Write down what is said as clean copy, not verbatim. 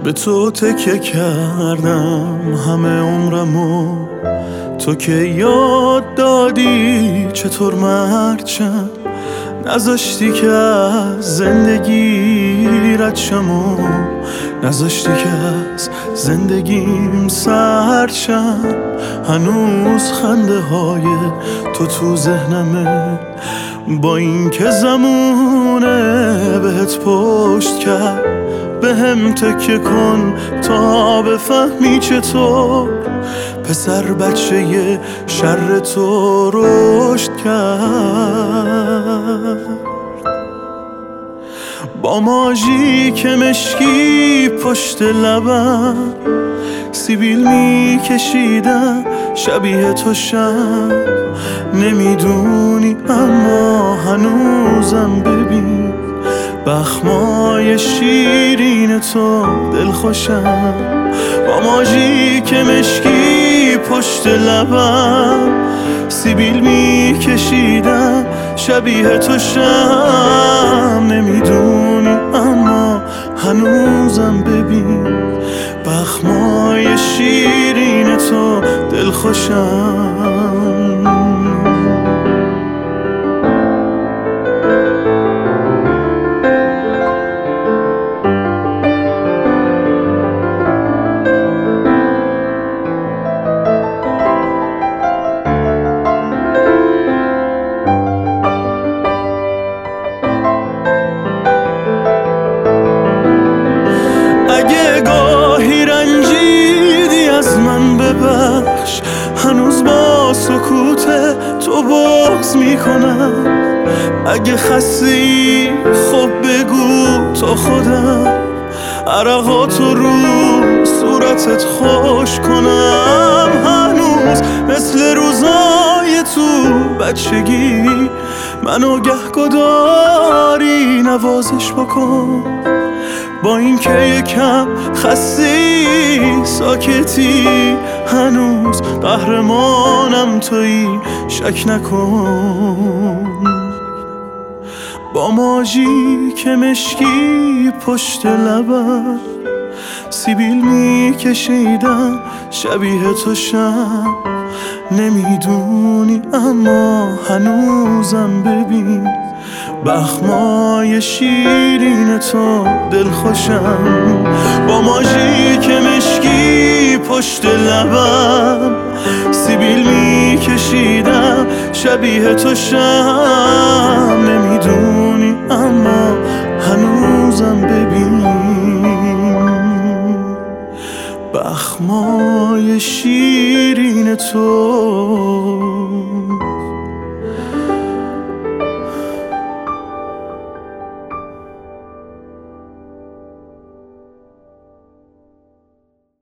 به تو تکیه کردم همه عمرمو، تو که یاد دادی چطور مرچم، نذاشتی که از زندگی رد شم و نذاشتی که از زندگیم سرد شم. هنوز خنده های تو ذهنمه، با این که زمونه بهت پشت کرد. به هم تکیه کن تا بفهمی چطور پسر بچه شر تو رشد کرد. با ماژی که مشکی پشت لبم، سیبیل میکشیدم شبیه تو شم. نمیدونی اما هنوزم ببین، بخمای شیرین تو دلخوشم. با ماژی که مشکی پشت لبم، سیبیل میکشیدم شبیه تو شم. نمیدونی اما هنوزم ببین، بخمای شیرین تو دلخوشم. اگه گاهی رنجیدی از من ببخش، هنوز با سکوت تو بغض میکنم. اگه خستی خب بگو تا خودم عرقاتو رو صورتت خوش کنم. هنوز مثل روزای تو بچگی منو گهگداری نوازش بکن. با این که یکم خستی ساکتی، هنوز قهرمانم تویی شک نکن. با ماژی که مشکی پشت لبم، سیبیل میکشیدم شبیه تو شم. نمیدونی اما هنوزم ببین، بخمای شیرین تو دلخوشم. با ماژی که مشکی پشت لبم، سیبیل میکشیدم شبیه تو شم. نمیدونی اما هنوزم ببین، بخمای شیرین تو